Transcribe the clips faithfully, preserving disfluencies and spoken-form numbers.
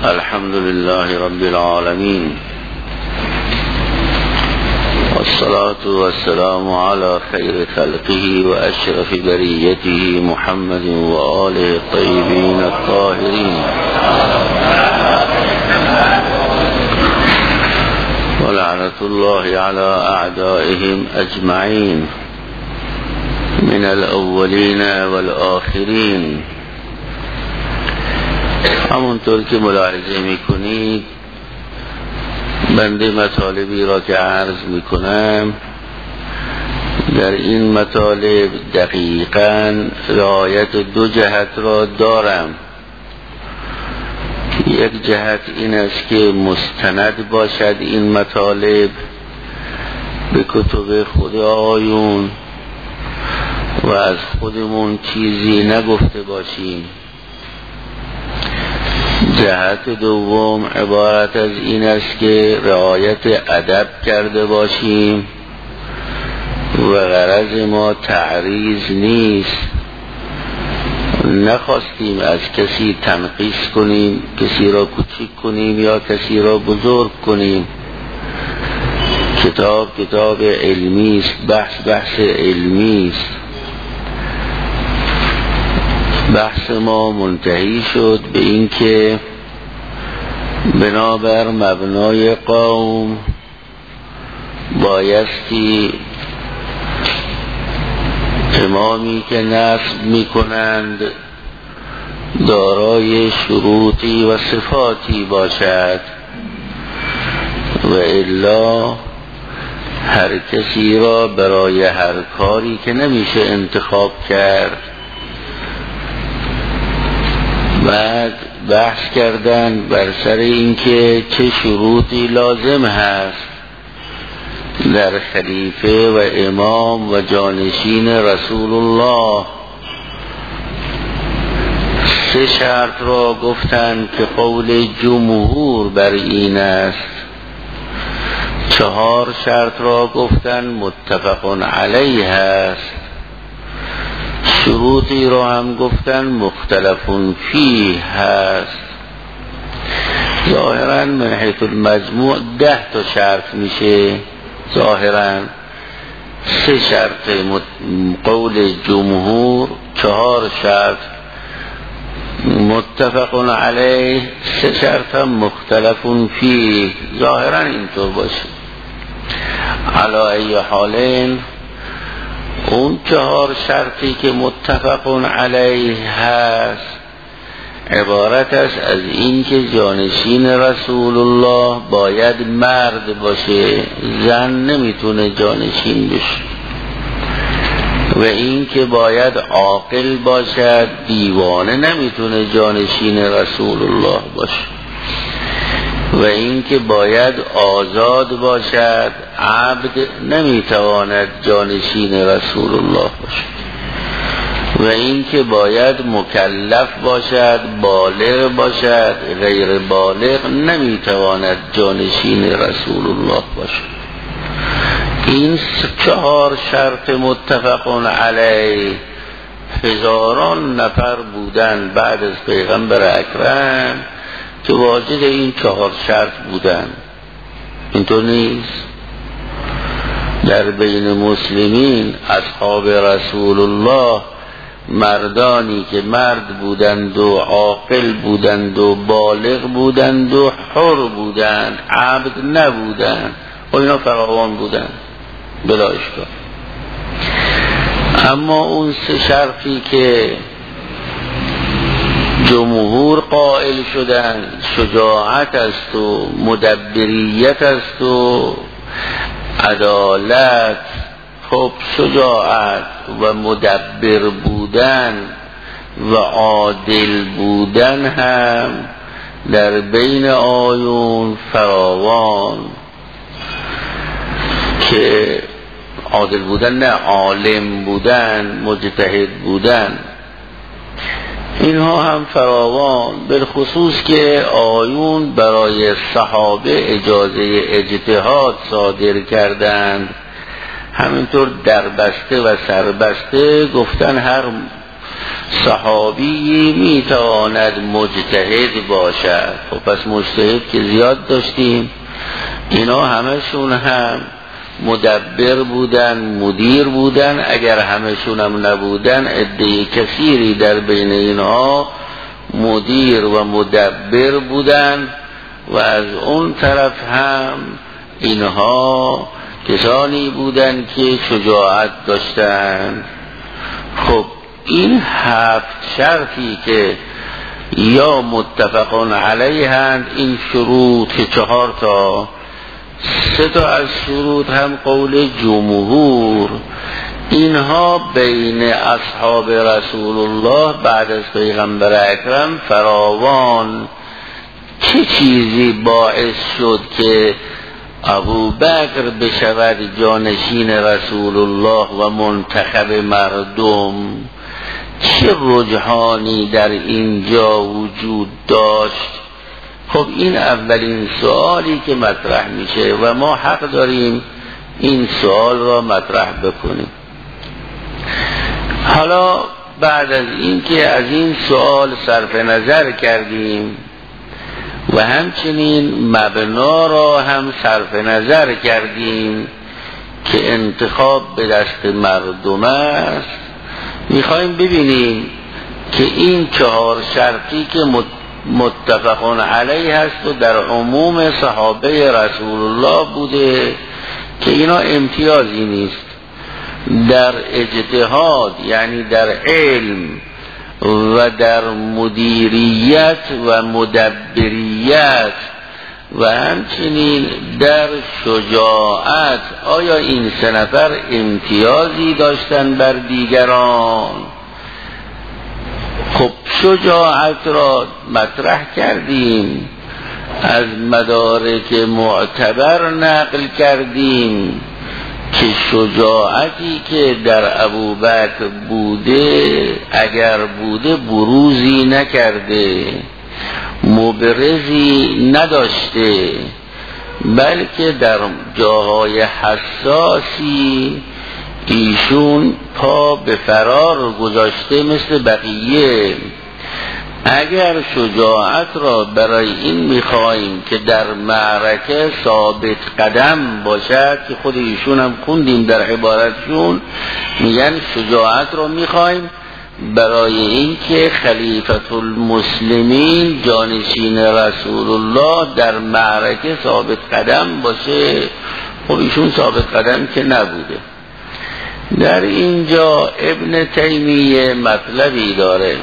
الحمد لله رب العالمين، والصلاة والسلام على خير خلقه وأشرف بريته محمد وآله الطيبين الطاهرين، ولعنة الله على أعدائهم أجمعين من الأولين والآخرين. همونطور که ملاحظه میکنید بنده مطالبی را که عرض میکنم در این مطالب دقیقاً رعایت دو جهت را دارم. یک جهت این است که مستند باشد این مطالب به کتب خود آیون و از خودمون چیزی نگفته باشیم. جهت دوم عبارت از این است که رعایت ادب کرده باشیم و غرض ما تعریض نیست. نخواستیم از کسی تنقیص کنیم، کسی را کوچک کنیم یا کسی را بزرگ کنیم. کتاب کتاب علمی است، بحث بحث علمی است. بحث ما منتهی شد به این که بنابر مبنای قوم بایستی امامی که نصب می کنند دارای شروطی و صفاتی باشد و الا هر کسی را برای هر کاری که نمیشه انتخاب کرد. بعد بحث کردن بر سر اینکه چه شروطی لازم هست در خلیفه و امام و جانشین رسول الله. سه شرط را گفتند که قول جمهور بر این است. چهار شرط را گفتند متفق علیه است. شروطی را هم گفتن مختلف فیه هست. ظاهرا من حیث المجموع ده تا شرط میشه. ظاهرا سه شرط قول جمهور، چهار شرط متفق علیه، سه شرط هم مختلف فیه. ظاهرا اینطور باشه. علی ای حالین اون چهار شرطی که متفق علیه هست عبارت است از این که جانشین رسول الله باید مرد باشه، زن نمیتونه جانشین بشه، و این که باید عاقل باشد، دیوانه نمیتونه جانشین رسول الله باشه، و این که باید آزاد باشد، عبد نمیتواند جانشین رسول الله باشد، و این که باید مکلف باشد، بالغ باشد، غیر بالغ نمیتواند جانشین رسول الله باشد. این چهار شرط متفق علیه هزاران نفر بودن بعد از پیغمبر اکرم که واجد این چهار شرط بودن. اینطور نیست؟ در بین مسلمین اصحاب رسول الله مردانی که مرد بودند و عاقل بودند و بالغ بودند و حر بودند، عبد نبودند، و اینا فراوان بودند بلا اشکال. اما اون سه شرطی که جمهور قائل شدن، شجاعت است و مدبریت است و عدالت. خب شجاعت و مدبر بودن و عادل بودن هم در بین آیون فراوان، که عادل بودن نه، عالم بودن، مجتهد بودن، اینها هم فراوان. بالخصوص که آیون برای صحابه اجازه اجتهاد صادر کردند، همینطور دربسته و سربسته گفتن هر صحابی میتواند مجتهد باشد. خب پس مجتهد که زیاد داشتیم، اینا همشون هم مدبر بودن، مدیر بودن. اگر همشون هم نبودن، عده کثیری در بین اینها مدیر و مدبر بودن و از اون طرف هم اینها کسانی بودن که شجاعت داشتن. خب این هفت شرطی که یا متفقون علیهند، این شروط که چهار تا، سه تا از شروط هم قول جمهور، اینها بین اصحاب رسول الله بعد از پیغمبر اکرم فراوان. چه چیزی باعث شد که ابو بکر بشود جانشین رسول الله و منتخب مردم؟ چه رجحانی در اینجا وجود داشت؟ خب این اولین سوالی که مطرح میشه و ما حق داریم این سوال را مطرح بکنیم. حالا بعد از این که از این سوال صرف نظر کردیم و همچنین مبنا را هم صرف نظر کردیم که انتخاب به دست مردم است، میخوایم ببینیم که این چهار شرطی که متفقون علیه هست و در عموم صحابه رسول الله بوده که اینا امتیازی نیست در اجتهاد، یعنی در علم و در مدیریت و مدبریت و همچنین در شجاعت. آیا این سه نفر امتیازی داشتن بر دیگران؟ خب شجاعت را مطرح کردیم، از مدارک معتبر نقل کردیم که شجاعتی که در ابوبکر بوده، اگر بوده بروزی نکرده، مبرزی نداشته، بلکه در جاهای حساسی ایشون پا به فرار گذاشته مثل بقیه. اگر شجاعت را برای این میخوایم که در معرکه ثابت قدم باشد، که خود ایشون هم خوندیم در عبارتشون، میگن شجاعت را میخوایم برای این که خلیفت المسلمین جانشین رسول الله در معرکه ثابت قدم باشه. خب ایشون ثابت قدم که نبوده. در اینجا ابن تیمیه مطلبی داره.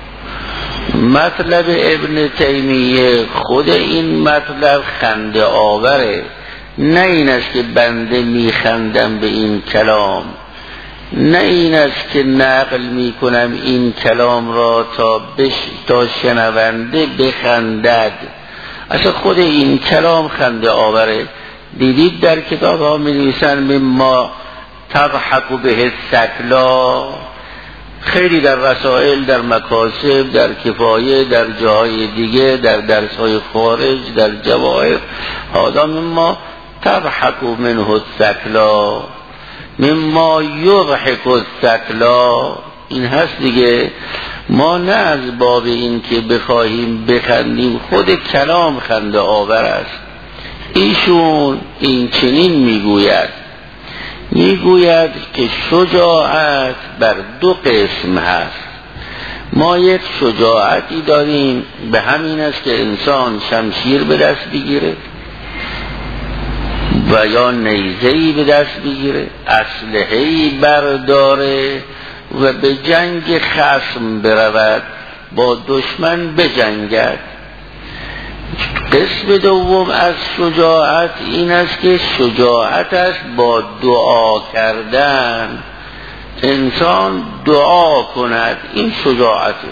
مطلب ابن تیمیه خود این مطلب خنده آوره، نه این است که بنده میخندم به این کلام، نه این است که نقل میکنم این کلام را تا, بش... تا شنونده بخندد. اصلا خود این کلام خنده آوره. دیدید در کتاب ها می نویسن مما تضحک به الثکلا، خیلی در رسائل، در مکاسب، در کفایه، در جاهای دیگه، در درس‌های خارج، در جواهر، هذا مما تضحک منه الثکلا، مما یضحک الثکلا. این هست دیگه. ما نه از باب این که بخواهیم بخندیم، خود کلام خنده آور است. ایشون این چنین میگوید میگوید که شجاعت بر دو قسم هست. ما یک شجاعتی داریم، به همین است که انسان شمشیر به دست بگیره و یا نیزه‌ای به دست بگیره، اسلحه‌ای برداره و به جنگ خصم برود، با دشمن بجنگد. قسم دوم از شجاعت این است که شجاعت است با دعا کردن، انسان دعا کند، این شجاعته.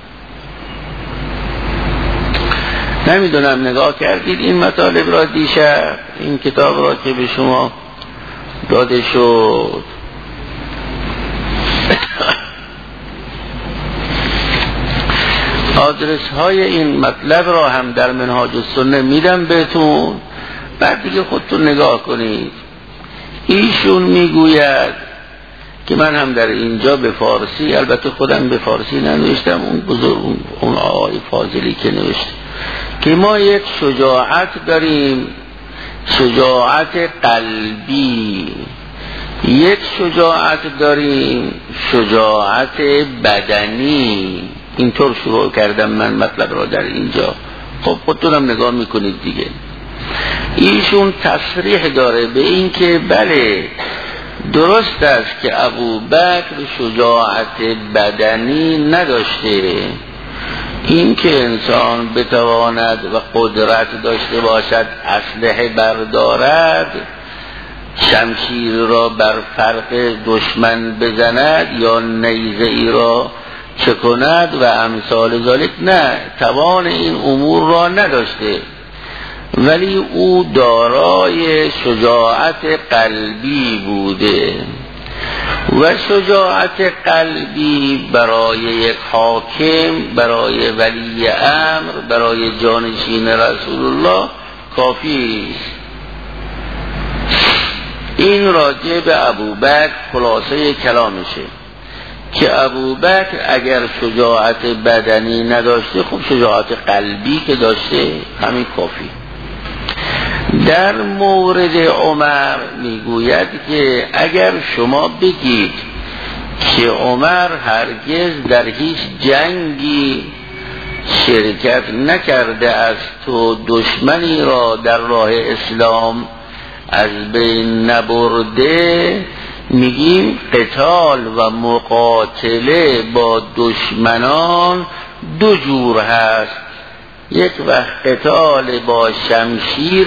نمیدونم نگاه کردید این مطالب را دیشب، این کتاب را که به شما داده شد؟ آدرس های این مطلب را هم در منهاج السنه میدم بهتون، بعد دیگه خودتون نگاه کنید. ایشون میگوید که من هم در اینجا به فارسی، البته خودم به فارسی ننوشتم، اون بزرگ اون آقای فاضلی که نوشته، که ما یک شجاعت داریم، شجاعت قلبی، یک شجاعت داریم شجاعت بدنی. اینطور شروع کردم من مطلب را در اینجا. خب خودتونم نگاه میکنید دیگه. ایشون تصریح داره به این که بله درست است که ابوبکر شجاعت بدنی نداشته، این که انسان بتواند و قدرت داشته باشد اسلحه بردارد، شمشیر را بر فرق دشمن بزند یا نیزه ای را چه کند و امثال ذالک، نه، توان این امور را نداشته، ولی او دارای شجاعت قلبی بوده و شجاعت قلبی برای یک حاکم، برای ولی امر، برای جانشین رسول الله کافی است. این راجع به ابوبکر خلاصه کلامشه که ابوبکر اگر شجاعت بدنی نداشته، خب شجاعت قلبی که داشته همین کافی. در مورد عمر میگوید که اگر شما بگید که عمر هرگز در هیچ جنگی شرکت نکرده است و دشمنی را در راه اسلام از بین نبرده، میگیم قتال و مقاتله با دشمنان دو جور هست. یک وقت قتال با شمشیر،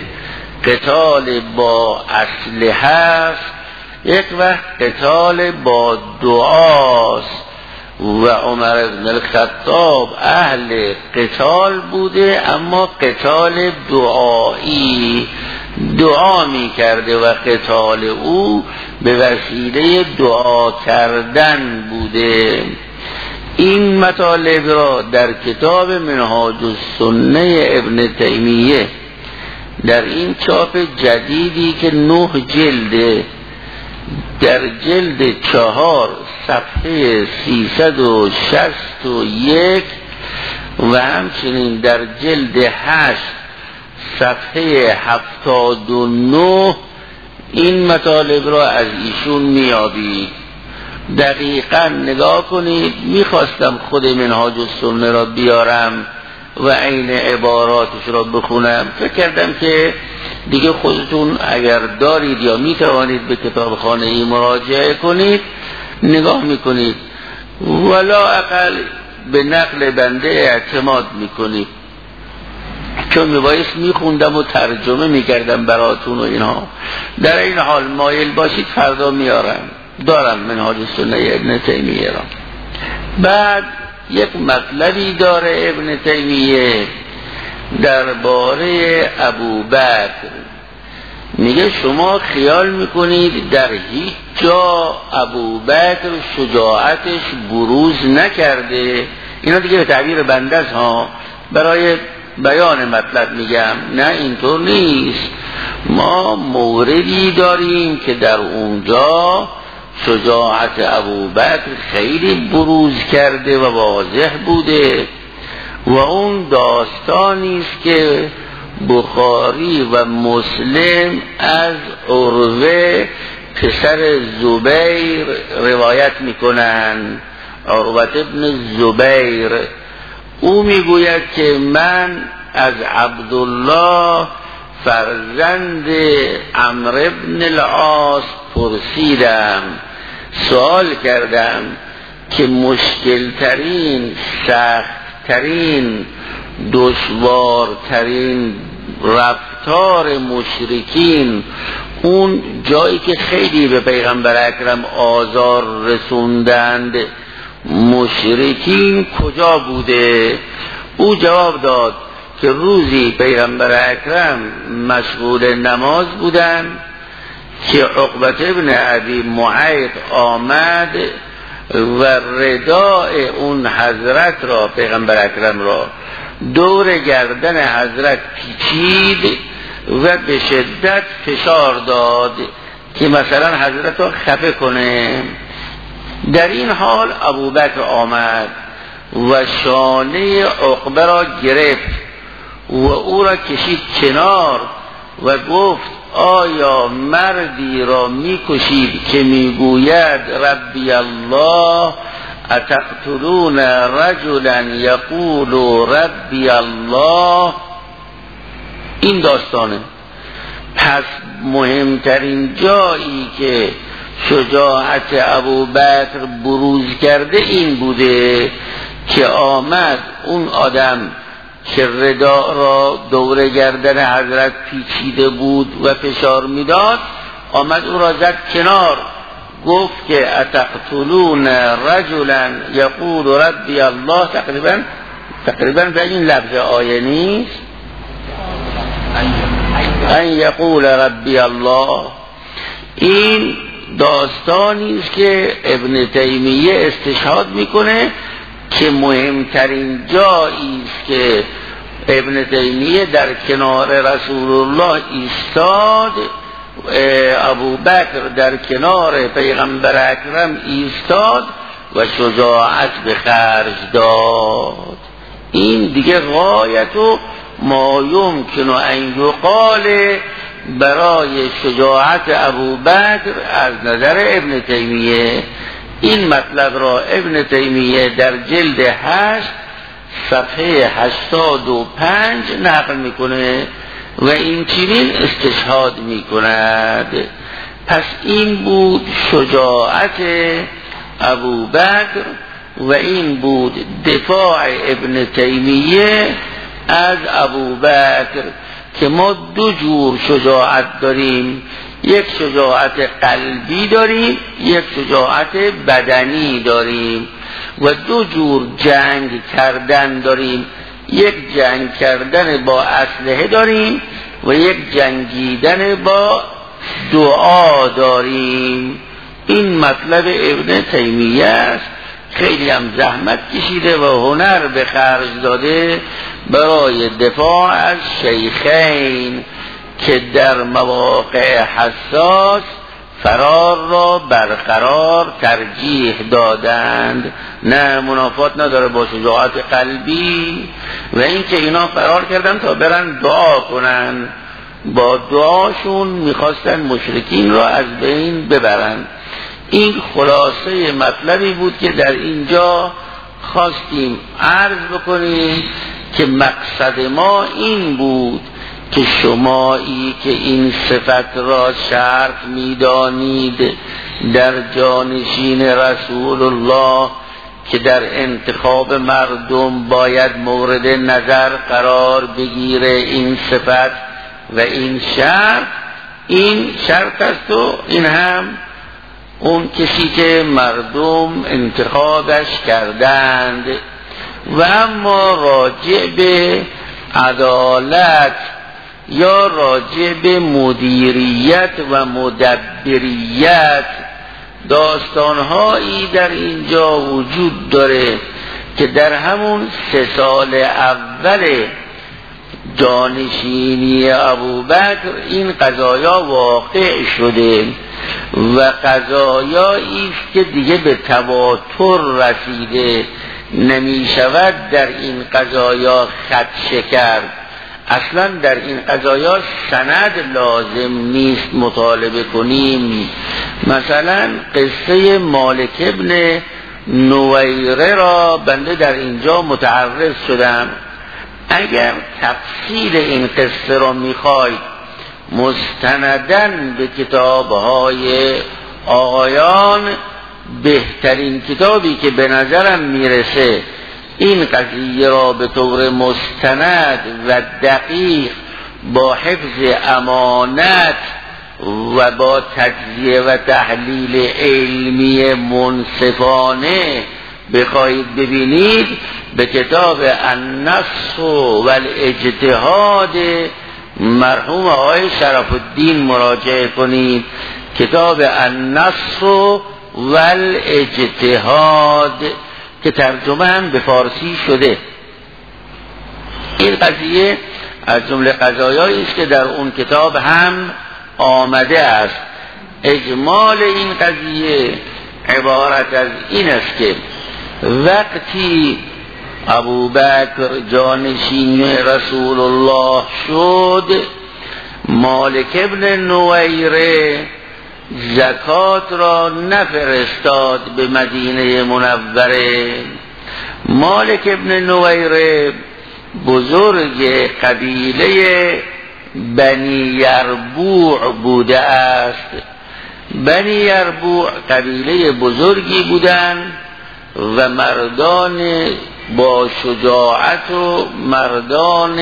قتال با اسلحه است، یک وقت قتال با دعاست و عمر بن الخطاب اهل قتال بوده، اما قتال دعایی، دعا می کرده و قتال او به وسیله دعا کردن بوده. این مطالب را در کتاب منهاج السنه ابن تیمیه در این چاپ جدیدی که نه جلده، در جلد چهار صفحه سیصد و شصت و یک و همچنین در جلد هشت صفحه هفتاد و نه این مطالب را از ایشون میابید. دقیقا نگاه کنید. میخواستم خود منهاج السنه را بیارم و عین عباراتش را بخونم، فکر کردم که دیگه خودتون اگر دارید یا میتوانید به کتابخانه ای مراجعه کنید، نگاه میکنید، ولا اقل به نقل بنده اعتماد میکنید، چون میبایست میخوندم و ترجمه میکردم براتون و اینها. در این حال مایل باشید فردا میارم، دارم منهاج السنه ابن تیمیه را. بعد یک مطلبی داره ابن تیمیه درباره ابوبکر، میگه شما خیال میکنید در هیچ جا ابوبکر شجاعتش بروز نکرده. اینا دیگه به تعبیر بنده است ها، برای بیان مطلب میگم، نه اینطور نیست. ما موردی داریم که در اونجا شجاعت ابوبکر خیلی بروز کرده و واضح بوده و اون داستانی است که بخاری و مسلم از عروه پسر زبیر روایت میکنن. عروه ابن زبیر او میگوید که من از عبدالله فرزند عمرو ابن العاص پرسیدم، سوال کردم که مشکل ترین، سخت ترین، دشوارترین رفتار مشرکین، اون جایی که خیلی به پیغمبر اکرم آزار رسوندند مشرکین کجا بوده؟ او جواب داد که روزی پیغمبر اکرم مشغول نماز بودن که عقبه ابن ابی معیط آمد و رداء اون حضرت را، پیغمبر اکرم را، دور گردن حضرت پیچید و به شدت فشار داد که مثلا حضرت رو خفه کنه. در این حال ابوبکر آمد و شانه عقبه را گرفت و او را کشید کنار و گفت آیا مردی را میکشید که میگوید ربی الله اتقتلون رجلا یقول ربی الله؟ این داستانه. پس مهمترین جایی که شجاعت ابوبکر بروز کرده این بوده که آمد اون آدم که ردا را دور گردن حضرت پیچیده بود و فشار میداد، آمد او را زد کنار، گفت که اتقتلون رجلا یقول ربی الله. تقریبا تقریبا به این لفظ آیه نیست ان یقول ربی الله. این داستانی است که ابن تیمیه استشهاد میکنه که مهمترین جایی است که ابن تیمیه در کنار رسول الله ایستاد، ابوبکر در کنار پیغمبر اکرم ایستاد و شجاعت به خرج داد. این دیگه غایت و ما یمکن ان یقال برای شجاعت ابوبکر از نظر ابن تیمیه. این مطلب را ابن تیمیه در جلد هشت صفحه هشتاد و پنج نقل میکنه و این چنین استشهاد میکند. پس این بود شجاعت ابوبکر و این بود دفاع ابن تیمیه از ابوبکر که ما دو جور شجاعت داریم، یک شجاعت قلبی داریم، یک شجاعت بدنی داریم و دو جور جنگ کردن داریم، یک جنگ کردن با اسلحه داریم و یک جنگیدن با دعا داریم. این مطلب ابن تیمیه است. خیلی هم زحمت کشیده و هنر به خرج داده برای دفاع از شیخین که در مواقع حساس فرار را برقرار ترجیح دادند. نه منافات نداره با شجاعت قلبی و اینکه اینا فرار کردن تا برن دعا کنن، با دعاشون میخواستن مشرکین را از بین ببرن. این خلاصه مطلبی بود که در اینجا خواستیم عرض بکنیم که مقصد ما این بود که شمایی که این صفت را شرط می‌دانید در جانشین رسول الله که در انتخاب مردم باید مورد نظر قرار بگیره این صفت و این شرط، این شرط است و این هم اون کسی که مردم انتخابش کردند. و اما راجع به عدالت یا راجع به مدیریت و مدبریت داستانهایی در اینجا وجود داره که در همون سه سال اول جانشینی ابوبکر این قضایا واقع شده و قضایایی است که دیگه به تواتر رسیده، نمی شود در این قضایا خدشه کرد. اصلا در این قضایا سند لازم نیست مطالبه کنیم. مثلا قصه مالک ابن نویره را بنده در اینجا متعرض شدم. اگر تفصیل این قصه را میخواید مستندن به کتابهای آقایان، بهترین کتابی که به نظرم میرسه این قضیه را به طور مستند و دقیق با حفظ امانت و با تجزیه و تحلیل علمی منصفانه بخواهید ببینید، به کتاب النص والاجتهاد مرحوم آقای شرف الدین مراجعه کنید. کتاب النص والاجتهاد که ترجمه هم به فارسی شده. این قضیه از جمله قضایایی است که در اون کتاب هم آمده است اجمال این قضیه عبارت از این است که وقتی ابوبکر جانشین رسول الله شد، مالک ابن نویره زکات را نفرستاد به مدینه منوره. مالک ابن نویره بزرگ قبیله بنی یربوع بوده است. بنی یربوع قبیله بزرگی بودند و مردان با شجاعت و مردان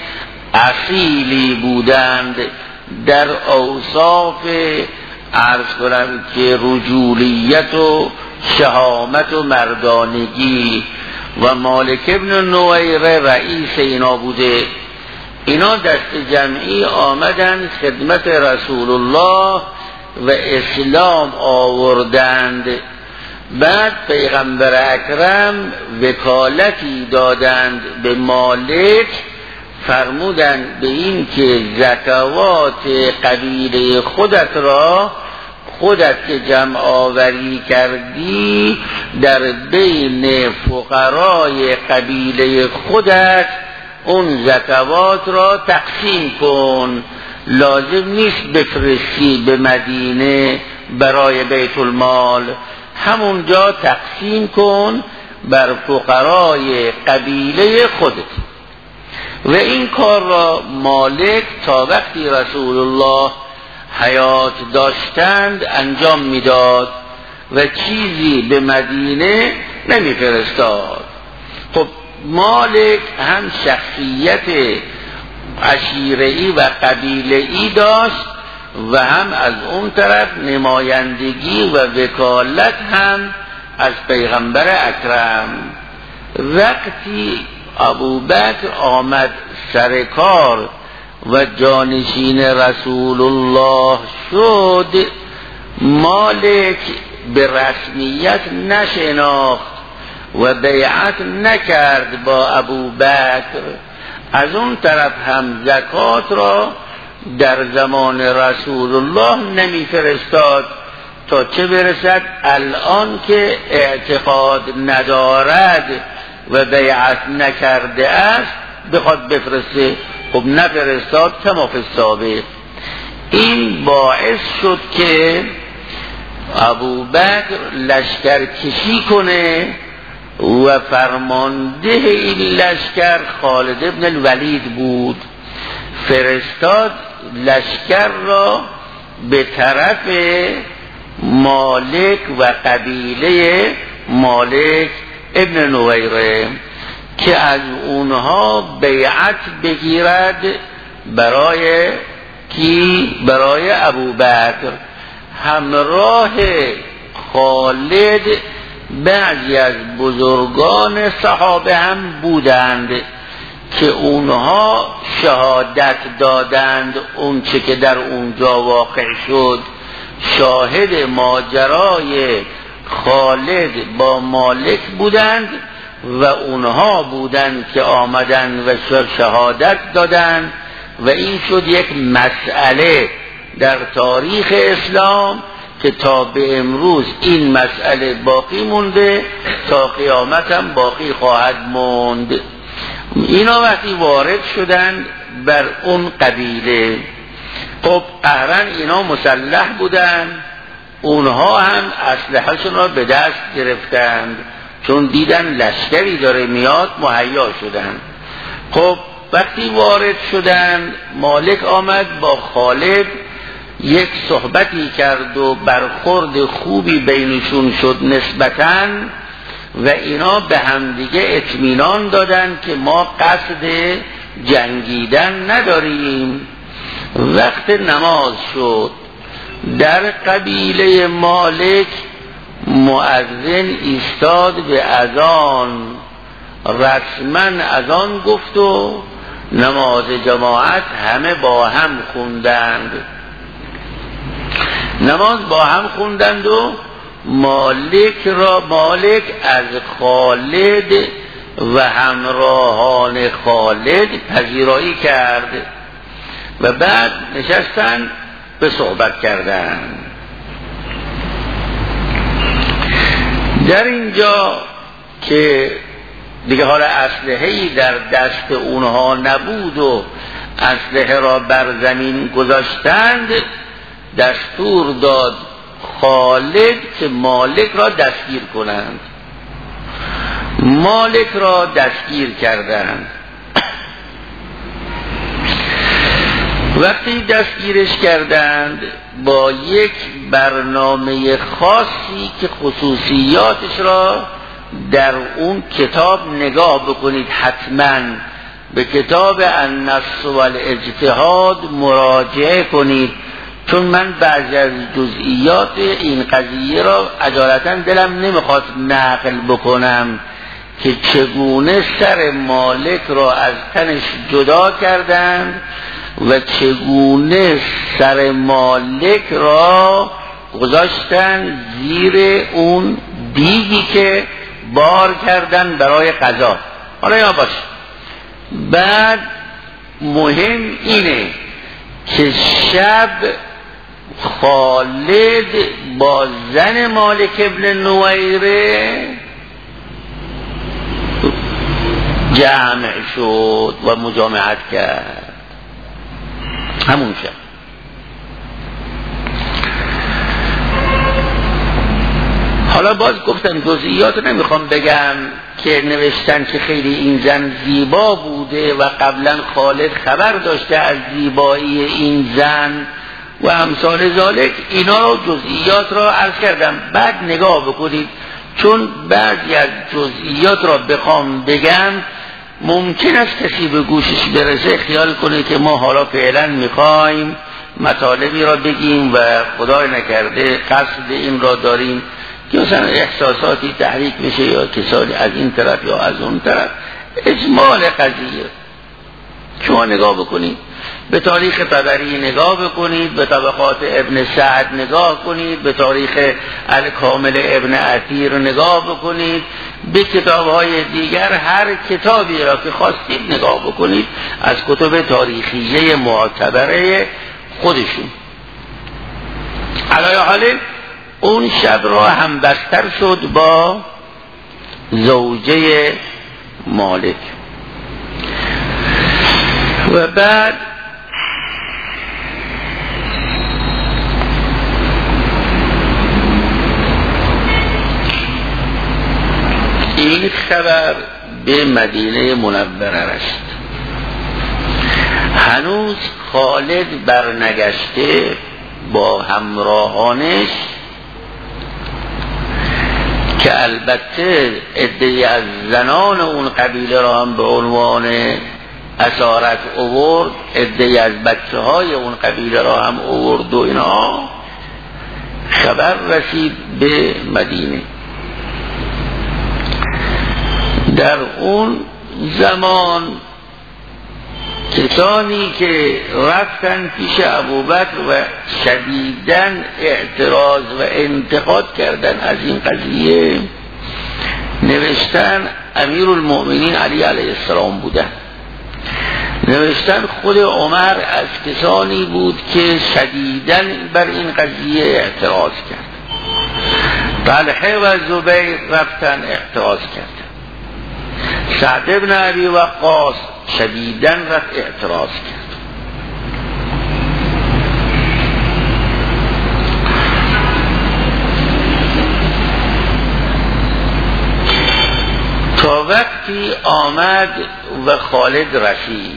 اصیلی بودند در اوصاف عرض کنم که رجولیت و شهامت و مردانگی، و مالک ابن نویره رئیس اینا بوده. اینا دست جمعی آمدند خدمت رسول الله و اسلام آوردند. بعد پیغمبر اکرم وکالتی دادند به مالک، فرمودند به این که زکوات قبیله خودت را خودت که جمع آوری کردی در بین فقرای قبیله خودت اون زکوات را تقسیم کن، لازم نیست بفرستی به مدینه برای بیت المال، همونجا تقسیم کن بر فقرای قبیله خودت. و این کار را مالک تا وقتی رسول الله حیات داشتند انجام میداد و چیزی به مدینه نمیفرستاد. خب مالک هم شخصیت عشیره‌ای و قبیله‌ای داشت و هم از اون طرف نمایندگی و وکالت هم از پیغمبر اکرم. وقتی ابوبکر آمد سر کار و جانشین رسول الله شد، مالک به رسمیت نشناخت و بیعت نکرد با ابوبکر. از اون طرف هم زکات را در زمان رسول الله نمی فرستاد تا چه برسد الان که اعتقاد ندارد و بیعت نکرده است بخواد بفرسته. خب نفرستاد کما فی السابق. این باعث شد که ابوبکر لشکر کشی کنه و فرمانده این لشکر خالد ابن الولید بود. فرستاد لشکر را به طرف مالک و قبیله مالک ابن نویره که از اونها بیعت بگیرد برای کی؟ برای ابوبکر. همراه خالد بعضی از بزرگان صحابه هم بودند که اونها شهادت دادند اون چه که در اونجا واقع شد. شاهد ماجرای خالد با مالک بودند و اونها بودند که آمدند و شهادت دادند و این شد یک مسئله در تاریخ اسلام که تا به امروز این مسئله باقی مونده، تا قیامت هم باقی خواهد موند. اینا وقتی وارد شدند بر اون قبیله، خب قهرا اینا مسلح بودند، اونها هم اسلحه‌شون را به دست گرفتند چون دیدن لشکری داره میاد، مهیا شدند. خب وقتی وارد شدند مالک آمد با خالد یک صحبتی کرد و برخورد خوبی بینشون شد نسبتاً و اینا به همدیگه اطمینان دادن که ما قصد جنگیدن نداریم. وقت نماز شد، در قبیله مالک مؤذن ایستاد به اذان، رسما اذان گفت و نماز جماعت همه با هم خوندند. نماز با هم خوندند و مالک را مالک از خالد و همراهان خالد پذیرایی کرد و بعد نشستن به صحبت کردن. در اینجا که دیگه حالا اسلحه‌ای در دست اونها نبود و اسلحه را بر زمین گذاشتند، دستور داد خالد که مالک را دستگیر کنند. مالک را دستگیر کردند. وقتی دستگیرش کردند با یک برنامه خاصی که خصوصیاتش را در اون کتاب نگاه بکنید، حتما به کتاب النص والاجتهاد مراجعه کنید، چون من بعضی از جزئیات این قضیه را عجالتا دلم نمیخواد نقل بکنم که چگونه سر مالک را از تنش جدا کردند و چگونه سر مالک را گذاشتن زیر اون دیگی که بار کردن برای قضا. حالا یا باش، بعد مهم اینه که شب خالد با زن مالک ابن نویره جمع شد و مجامعت کرد. همون شب حالا باز گفتم جزئیات نمیخوام بگم که نوشتن که خیلی این زن زیبا بوده و قبلا خالد خبر داشته از زیبایی این زن و امثال ذالک. اینا جزئیات را عرض کردم، بعد نگاه بکنید، چون بعضی از جزئیات را بخوام بگم ممکن است کسی به گوشش برسه خیال کنه که ما حالا فعلا میخوایم مطالبی را بگیم و خدای نکرده قصد این را داریم که مثلا احساساتی تحریک بشه یا کسانی از این طرف یا از اون طرف. اجمال قضیه شما نگاه بکنید، به تاریخ طبری نگاه بکنید، به طبقات ابن سعد نگاه کنید، به تاریخ الکامل ابن عطیر نگاه بکنید، به کتاب‌های دیگر هر کتابی را که خواستید نگاه بکنید از کتب تاریخیه معتبره خودشون. علی حال اون شب را هم بستر شد با زوجه مالک و بعد این خبر به مدینه منوره رسید. هنوز خالد برنگشته با همراهانش که البته عده‌ای از زنان اون قبیله را هم به عنوان اسارت آورد، عده‌ای از بچه های اون قبیله را هم آورد و اینا. خبر رسید به مدینه. در اون زمان کسانی که رفتن پیش ابوبکر و شدیداً اعتراض و انتقاد کردن از این قضیه، نوشتن امیرالمؤمنین علی علیه السلام بودن، نوشتن خود عمر از کسانی بود که شدیداً بر این قضیه اعتراض کرد، طلحه و زبیر رفتن اعتراض کردن، سعد ابن ابی وقاص شدیداً رفت اعتراض کرد. تا وقتی آمد و خالد رسید.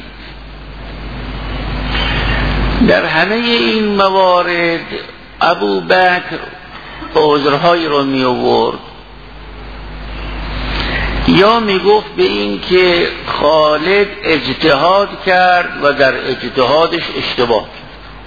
در همه این موارد ابو بکر عذرهایی رو می آورد، یا می گفت به این که خالد اجتهاد کرد و در اجتهادش اشتباه کرد.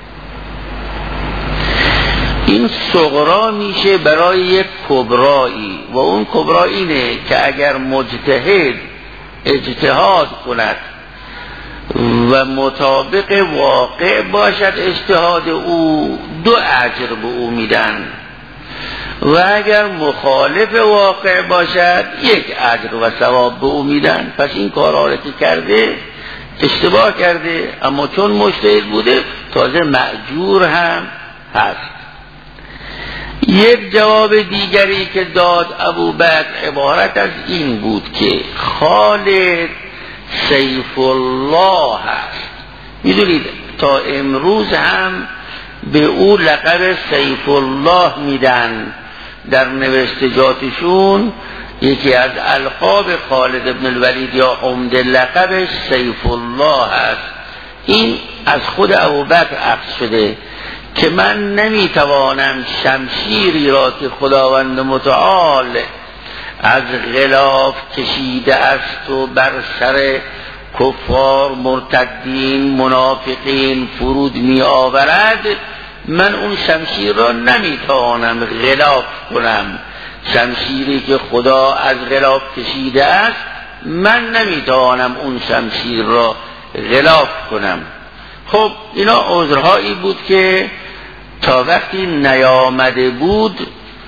این صغرا میشه برای یک کبرایی و اون کبرا اینه که اگر مجتهد اجتهاد کند و مطابق واقع باشد اجتهاد او، دو اجر به او میدن، و اگر مخالف واقع باشد یک اجر و ثواب به او میدن. پس این کارها را که کرده اشتباه کرده، اما چون مجتهد بوده تازه مأجور هم هست. یک جواب دیگری که داد ابوبکر عبارت از این بود که خالد سیف الله هست. میدونید تا امروز هم به او لقب سیف الله میدن. در نوشتجاتشون یکی از القاب خالد بن الولید یا عمده لقبش سیف الله هست. این از خود ابوبکر اخذ شده که من نمیتوانم شمشیری را که خداوند متعال از غلاف کشیده است و بر سر کفار مرتدین منافقین فرود می آورد، من اون شمشیر را نمیتوانم غلاف کنم. شمشیری که خدا از غلاف کشیده است من نمیتوانم اون شمشیر را غلاف کنم. خب اینا عذرهایی بود که تا وقتی نیامده بود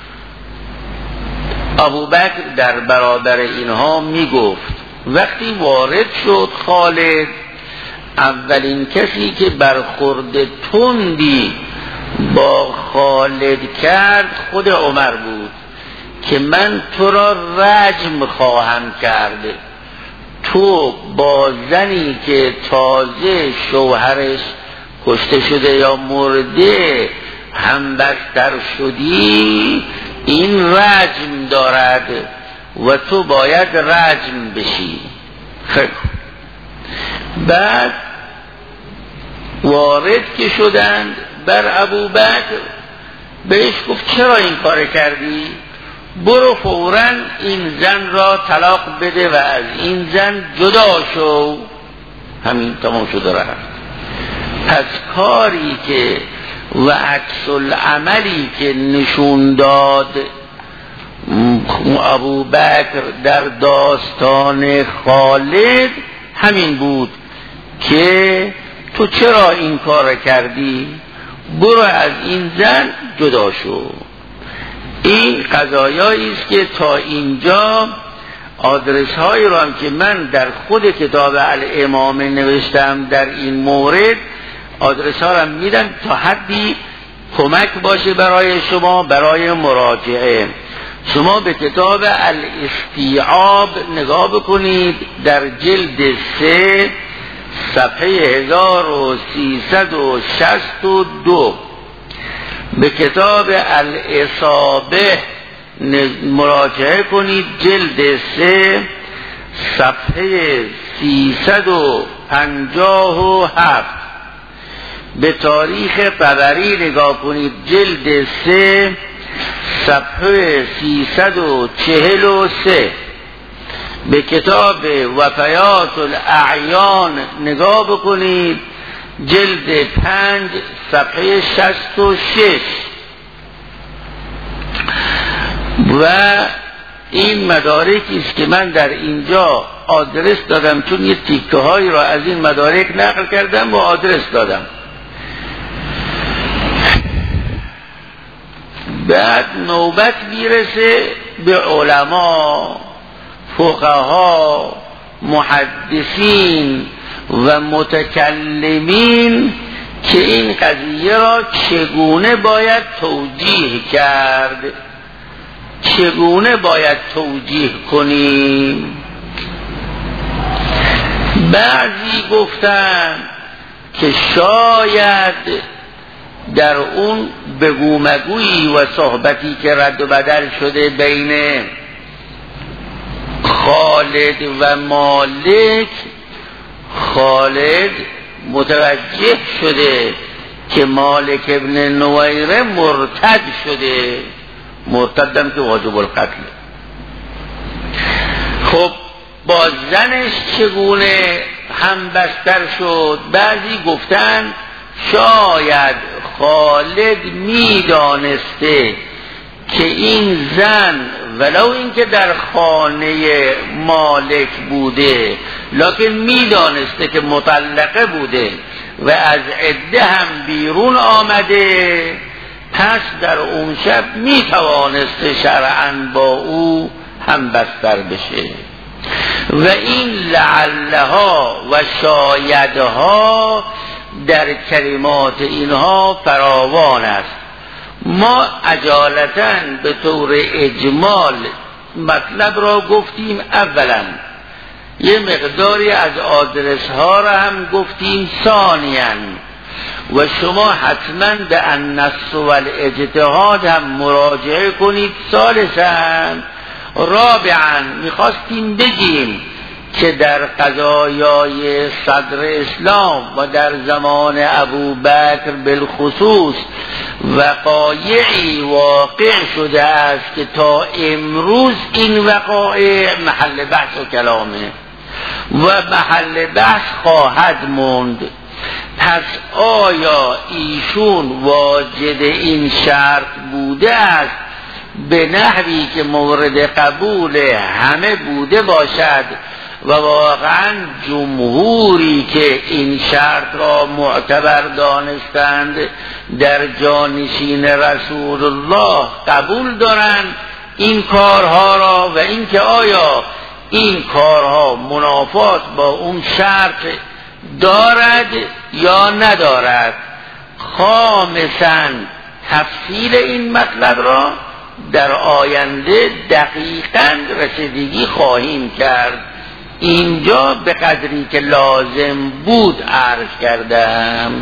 ابوبکر در برابر اینها میگفت. وقتی وارد شد خالد، اولین کسی که برخورد تندی با خالد کرد خود عمر بود که من تو را رجم خواهم کرد. تو با زنی که تازه شوهرش کشته شده یا مرده هم بستر شدی، این رجم دارد و تو باید رجم بشی. خیلی بعد وارد که شدند بر ابوبکر بهش گفت چرا این کار کردی؟ برو فوراً این زن را طلاق بده و از این زن جدا شو. همین تمام شده رفت. پس کاری که و عکس العملی که نشون داد ابوبکر در داستان خالد همین بود که تو چرا این کار کردی؟ برو از این زن جدا شو. این قضایایی است که تا اینجا آدرس هایی رو هم که من در خود کتاب الامامه نوشتم در این مورد، آدرس ها رو میدم تا حدی کمک باشه برای شما برای مراجعه. شما به کتاب الاستیعاب نگاه بکنید در جلد سه صفحه هزار و سیصد و شصت و دو، به کتاب الاصابه مراجعه کنید جلد سه صفحه سیصد و پنجاه و هفت، به تاریخ طبری نگاه کنید جلد سه صفحه سیصد و چهل و سه، به کتاب وفیات الاعیان نگاه بکنید جلد پنج صفحه شصت و شش. و این مدارکی است که من در اینجا آدرس دادم، چون یه تیکه هایی را از این مدارک نقل کردم و آدرس دادم. بعد نوبت میرسه به علما، فقها، محدثین و متکلمین که این قضیه را چگونه باید توجیه کرد، چگونه باید توجیه کنیم. بعضی گفتن که شاید در اون بگو مگویی و صحبتی که رد و بدل شده بین خالد و مالک، خالد متوجه شده که مالک ابن نویره مرتد شده، مرتدم که واجب القتل. خب با زنش چگونه هم بستر شد؟ بعضی گفتن شاید خالد میدانسته که این زن ولو اینکه در خانه مالک بوده لکن میدانسته که مطلقه بوده و از عده هم بیرون آمده، پس در اون شب میتوانسته شرعاً با او هم بستر بشه. و این لعلها و شایدها در کلمات اینها فراوان است. ما عجالتاً به طور اجمال مطلب را گفتیم. اولا یه مقداری از آدرس ها را هم گفتیم. ثانیاً و شما حتما به النص و الاجتهاد هم مراجعه کنید. ثالثاً رابعاً میخواستیم بگیم که در قضایای صدر اسلام و در زمان ابوبکر بالخصوص وقایعی واقع شده است که تا امروز این وقایع محل بحث و کلامه و محل بحث خواهد موند. پس آیا ایشون واجد این شرط بوده است به نحوی که مورد قبول همه بوده باشد و واقعا جمهوری که این شرط را معتبر دانستند در جانشین رسول الله قبول دارند این کارها را، و اینکه آیا این کارها منافات با اون شرط دارد یا ندارد. خامساً تفصیل این مطلب را در آینده دقیقاً رسیدگی خواهیم کرد. اینجا به قدری که لازم بود عرض کردم.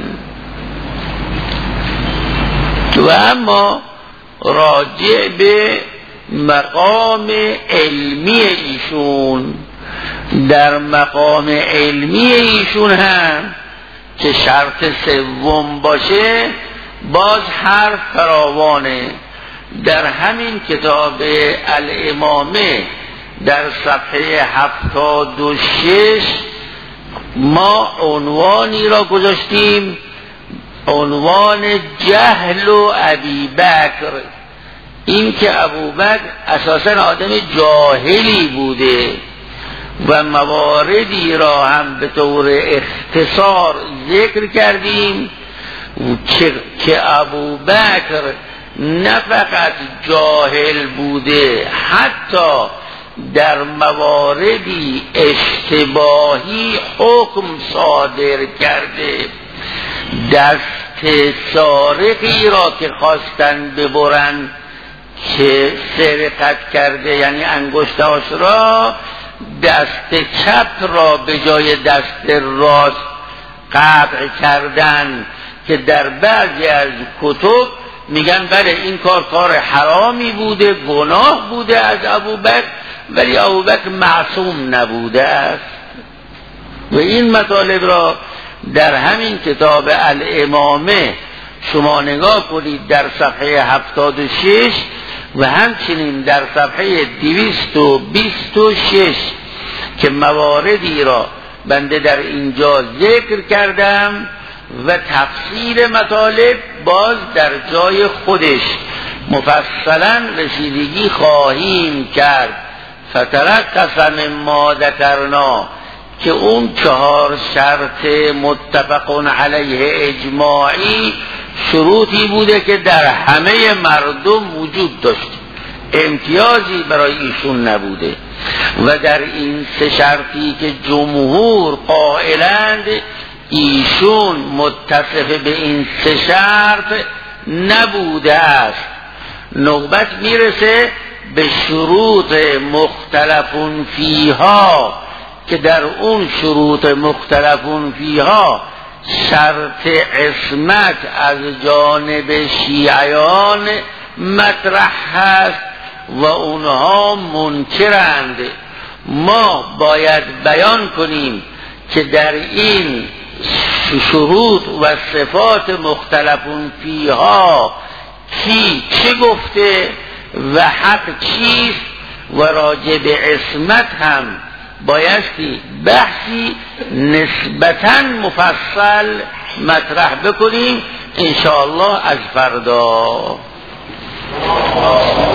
و اما راجع به مقام علمی ایشون، در مقام علمی ایشون هم که شرط سوم باشه باز حرف فراوانه. در همین کتاب الامامه در صفحه هفتاد و شش ما عنوانی را گذاشتیم، عنوان جهل و ابی بکر. این که ابوبکر اساساً آدم جاهلی بوده و مواردی را هم به طور اختصار ذکر کردیم که, که ابوبکر نه فقط جاهل بوده، حتی در مواردی اشتباهی حکم صادر کرده. دست سارقی را که خواستن ببرن که سرقت کرده، یعنی انگشتاش را، دست چپ را به جای دست راست قطع کردن که در بعضی از کتب میگن بله این کار کار حرامی بوده، گناه بوده از ابوبکر، ولی ابوبکر معصوم نبوده است. و این مطالب را در همین کتاب الامامه شما نگاه کنید در صفحه هفتاد و شش و همچنین در صفحه دویست و بیست و شش که مواردی را بنده در اینجا ذکر کردم و تفصیل مطالب باز در جای خودش مفصلا رسیدگی خواهیم کرد. فترقص مما ذکرنا که اون چهار شرط متفق علیه اجماعی شروطی بوده که در همه مردم وجود داشت، امتیازی برای ایشون نبوده. و در این سه شرطی که جمهور قائلند ایشون متصف به این سه شرط نبوده است. نوبت میرسه به شروط مختلفون فیها که در اون شروط مختلفون فیها شرط عصمت از جانب شیعیان مطرح هست و اونها منکرند. ما باید بیان کنیم که در این شروط و صفات مختلفون فیها کی چه گفته و حق چیست، و راجع به عصمت هم بایستی بحثی نسبتاً مفصل مطرح بکنیم انشاءالله از فردا.